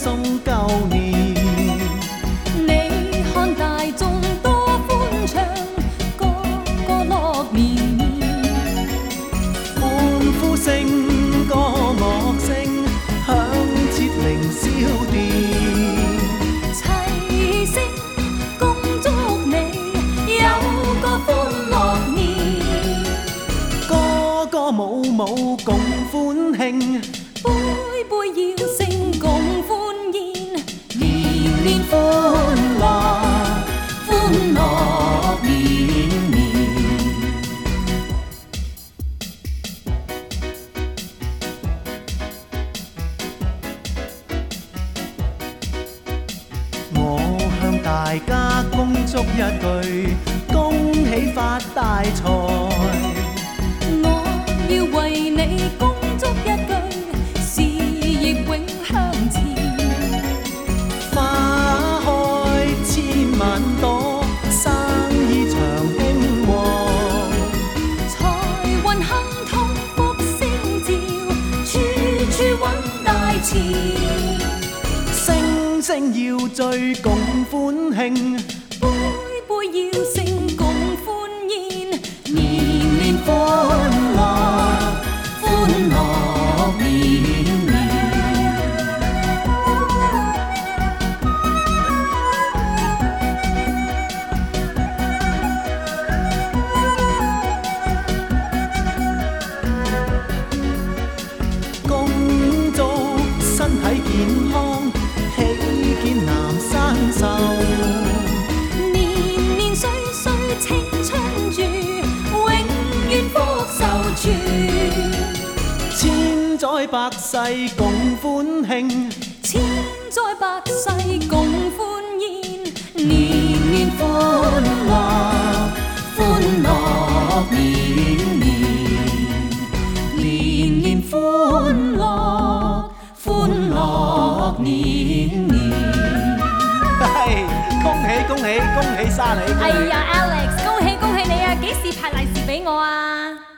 送舊年。 你看大眾多歡暢，個個樂綿綿。 歡呼聲、歌樂聲，響徹凌霄殿。 齊聲恭祝你有個歡樂年， 歌歌舞舞共歡慶， 杯杯要聲共歡宴，年年歡樂，歡樂年年。 我向大家恭祝一句，恭喜發大財。 我要為你恭祝一句，事業永向前。 花開千萬朵，生意長興旺。 財運亨通福星照，處處揾大錢。 聲聲要醉共歡慶， 杯杯要聲共歡宴，年年歡樂，歡樂年年。 恭祝身體健康，喜見男生壽。 年年歲歲青春住，永遠福壽住。 千載百世共歡慶， 千載百世共歡宴，年年歡樂，歡樂年年。年年歡樂，歡樂年年。 係恭喜恭喜恭喜沙你！ 哎呀，Alex，恭喜恭喜你啊！幾時派利是俾我啊？